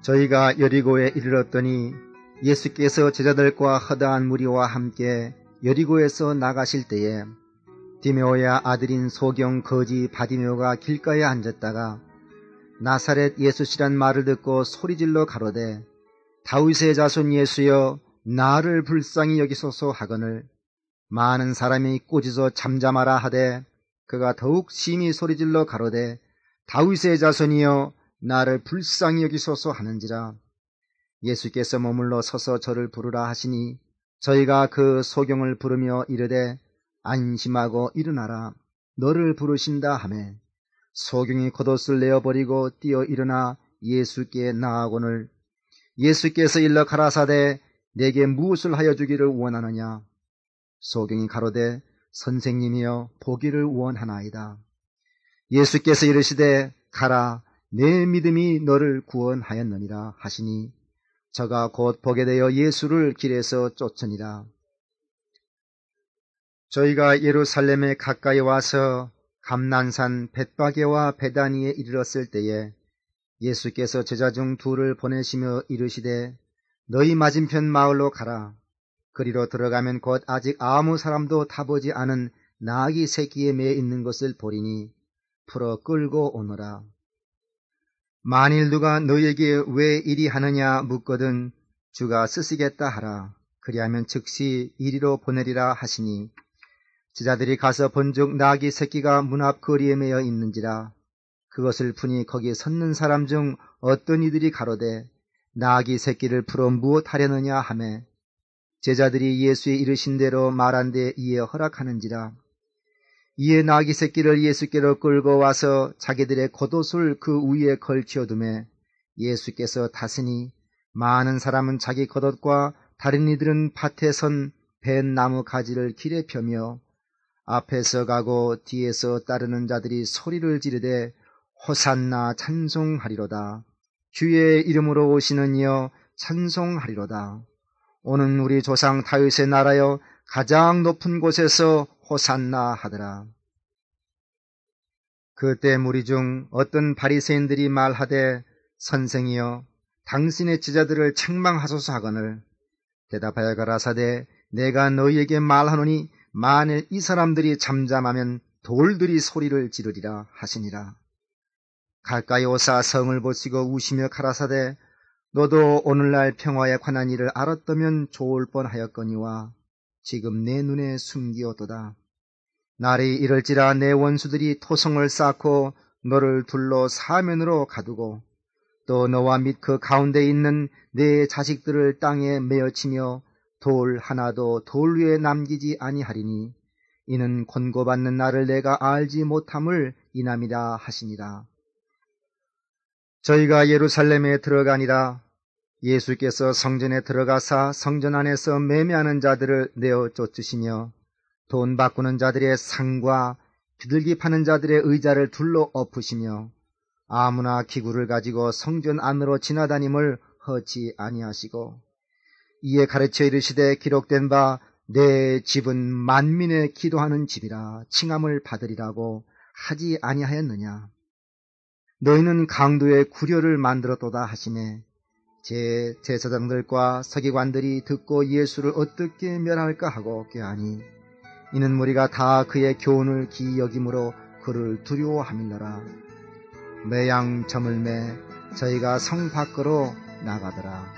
저희가 여리고에 이르렀더니 예수께서 제자들과 허다한 무리와 함께 여리고에서 나가실 때에 디메오의 아들인 소경 거지 바디메오가 길가에 앉았다가 나사렛 예수시란 말을 듣고 소리질러 가로되 다윗의 자손 예수여 나를 불쌍히 여기소서 하거늘 많은 사람이 꾸짖어 잠잠하라 하되 그가 더욱 심히 소리질러 가로되 다윗의 자손이여 나를 불쌍히 여기소서 하는지라. 예수께서 머물러 서서 저를 부르라 하시니 저희가 그 소경을 부르며 이르되 안심하고 일어나라 너를 부르신다 하매 소경이 겉옷을 내어버리고 뛰어 일어나 예수께 나아오거늘 예수께서 일러 가라사대 내게 무엇을 하여 주기를 원하느냐. 소경이 가로되 선생님이여 보기를 원하나이다. 예수께서 이르시되 가라 내 믿음이 너를 구원하였느니라 하시니 저가 곧 보게 되어 예수를 길에서 쫓으니라. 저희가 예루살렘에 가까이 와서 감난산 벳바게와 베다니에 이르렀을 때에 예수께서 제자 중 둘을 보내시며 이르시되 너희 맞은편 마을로 가라. 그리로 들어가면 곧 아직 아무 사람도 타보지 않은 나귀 새끼에 매어 있는 것을 보리니 풀어 끌고 오너라. 만일 누가 너희에게 왜 이리 하느냐 묻거든 주가 쓰시겠다 하라. 그리하면 즉시 이리로 보내리라 하시니 제자들이 가서 본즉 나귀 새끼가 문 앞 거리에 매어 있는지라. 그것을 푸니 거기 섰는 사람 중 어떤 이들이 가로되 나귀 새끼를 풀어 무엇 하려느냐 하매 제자들이 예수의 이르신 대로 말한 데 이에 허락하는지라. 이에 나귀 새끼를 예수께로 끌고 와서 자기들의 겉옷을 그 위에 걸치어두매 예수께서 타시니 많은 사람은 자기 겉옷과 다른 이들은 밭에 선 벤 나무 가지를 길에 펴며 앞에서 가고 뒤에서 따르는 자들이 소리를 지르되 호산나 찬송하리로다. 주의 이름으로 오시는 이여 찬송하리로다. 오는 우리 조상 다윗의 나라여 가장 높은 곳에서 호산나 하더라. 그때 무리 중 어떤 바리새인들이 말하되 선생이여 당신의 제자들을 책망하소서 하거늘 대답하여 가라사대 내가 너희에게 말하노니 만일 이 사람들이 잠잠하면 돌들이 소리를 지르리라 하시니라. 가까이 오사 성을 보시고 우시며 가라사대 너도 오늘날 평화에 관한 일을 알았다면 좋을 뻔하였거니와 지금 내 눈에 숨기었도다. 날이 이럴지라 내 원수들이 토성을 쌓고 너를 둘러 사면으로 가두고 또 너와 및 그 가운데 있는 내 자식들을 땅에 메어치며 돌 하나도 돌 위에 남기지 아니하리니 이는 권고받는 나를 내가 알지 못함을 인함이라 하시니라. 저희가 예루살렘에 들어가니라. 예수께서 성전에 들어가사 성전 안에서 매매하는 자들을 내어 쫓으시며 돈 바꾸는 자들의 상과 비둘기 파는 자들의 의자를 둘러 엎으시며 아무나 기구를 가지고 성전 안으로 지나다님을 허치 아니하시고 이에 가르쳐 이르시되 기록된 바 내 집은 만민의 기도하는 집이라 칭함을 받으리라고 하지 아니하였느냐. 너희는 강도의 구려를 만들었도다 하시매 제 제사장들과 서기관들이 듣고 예수를 어떻게 멸할까 하고 꾀하니 이는 무리가 다 그의 교훈을 기이 여김으로 그를 두려워함일러라. 매양 저물매 저희가 성 밖으로 나가더라.